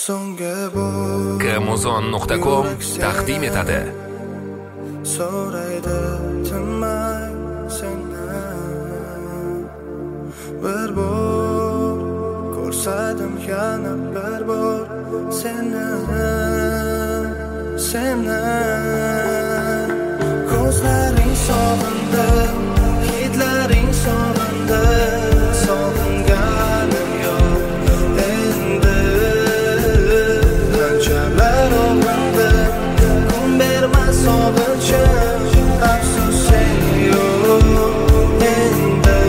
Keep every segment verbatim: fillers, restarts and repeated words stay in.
Kmuzon nuqta com taqdim etadi. So'raydi tinmay sendan bir bor ko'rsadim yana bir bor seni seni ko'zlaring sog'indi hidlaring sog'indi sog'inganim yo'q endi anchalar o'g'indi kun berma sog'inchim afsus sen yo'q endi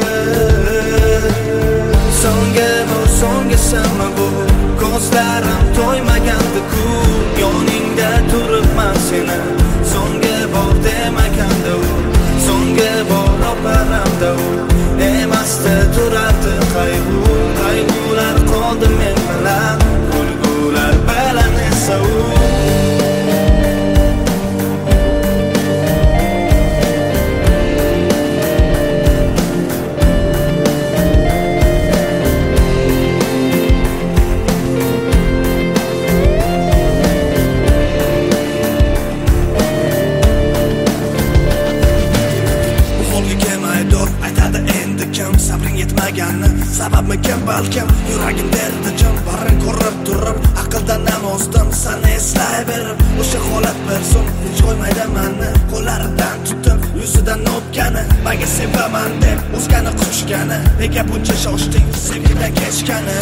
so'nggi bu so'nggisimi bu ko'zlarim to'ymagandi-ku yoningda turibman seni so'nggi bor demaganda u so'nggi bor oparamda u emasdi turardi qayg'u qayg'ular qoldi men bilan kulgular bilan esa u sababmi kim balkim yuragim derdi jim barin ko'rib turib aqldan namozdim seni eslayverib o'sha holat bir so'm hech qo'ymaydi meni qo'llaridan tutib yuzidan o'pgani maga sevaman deb o'zgani quchgani nega buncha shoshding sevgidan kechgani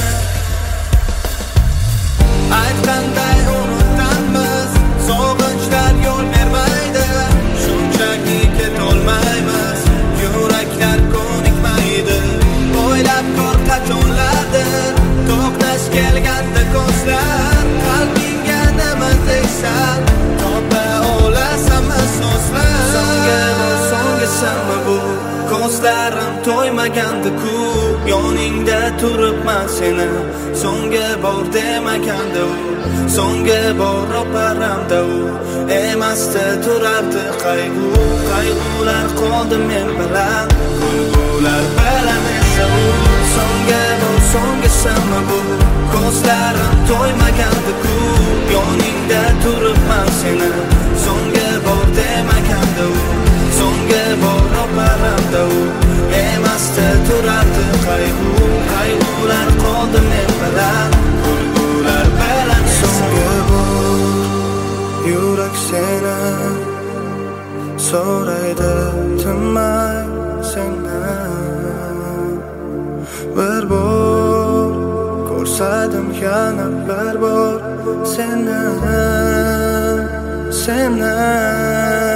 aytganday unutganmiz sog'inchlar yo'l bermaydi shunchaki ketolmaymiz yuraklar ko'nikmaydi o'ylab ko'r qachonlardir to'qnash kelganda ko'zlar qalbingga nima deysan topa olasanmi so'zlar so'nggi bu so'nggisimi bu ko'zlarim to'ymagandi-ku yoningda turibman seni so'nggi bor demaganda u so'nggi bor oparamda u emasdi turardi qayg'u qayg'ular qoldi men bilan kulgular bilan esa u so'nggi bu so'nggisimi bu ko'zlarim to'ymagandi-ku yoningda turibman seni so'nggi bor demaganda u so'nggi bor oparamda u emasdi turardi qayg'u qayg'ular qoldi men bilan kulgular bilan so'nggi bor yurak seni so'raydi tinmay sendan bir bor ko'rsadim yana bir bor seni seni